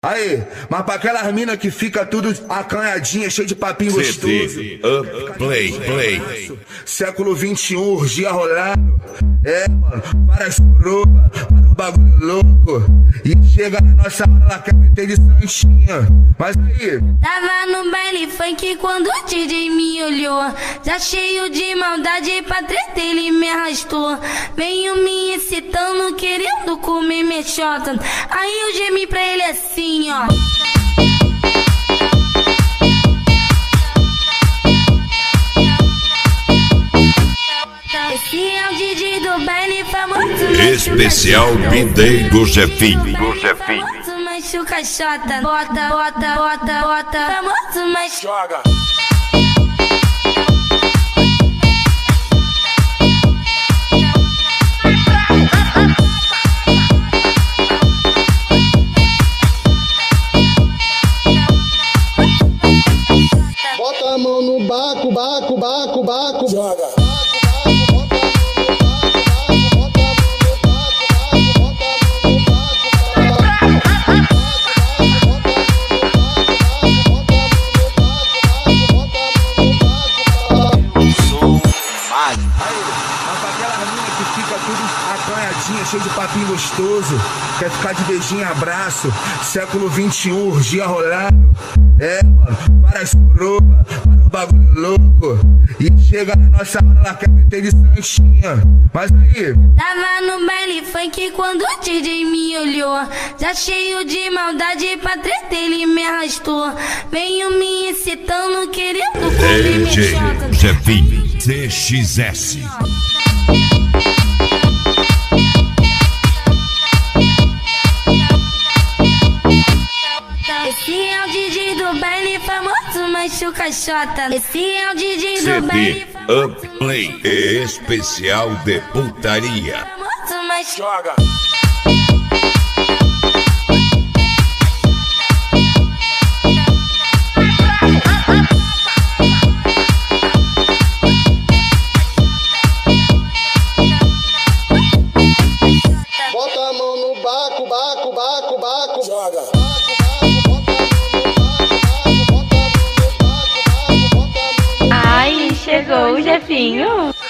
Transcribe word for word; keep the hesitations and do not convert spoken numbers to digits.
Aí, mas pra aquelas minas que fica tudo acanhadinha, cheio de papinho gostoso. Up, play, play. Século vinte e um, urgia rolando. É, mano, várias coroas, vários bagulho louco. E chega na nossa hora, ela quer meter de santinha. Mas aí, tava no baile funk quando o D J me olhou, já cheio de maldade pra treta ele me arrastou. Veio me excitando, querendo comer minha xota. Aí eu gemi pra ele assim, ó. Esse é o D J do baile famoso. Especial B-Day do Jefinho. Famoso, mas chuca xota. Bota, bota, bota, bota. Famoso, mas joga. Bota a mão no baco, baco, baco, baco. Joga. Cheio de papinho gostoso, quer ficar de beijinho e abraço. Século vinte e um, urgia rolando. É, mano, várias coroas, vários bagulho louco. E chega na nossa hora, ela quer meter de santinha. Mas aí, tava no baile funk quando o D J me olhou, já cheio de maldade pra treta ele me arrastou. Veio me excitando, querendo comer minha xota. Jefinho C X S. Esse é o D J do baile famoso, mas chuca xota. Esse é o D J do baile famoso. Up Play especial de putaria. Famoso, mas joga. Bota a mão no baco, baco, baco, baco. Joga. Ai, chegou o Jefinho.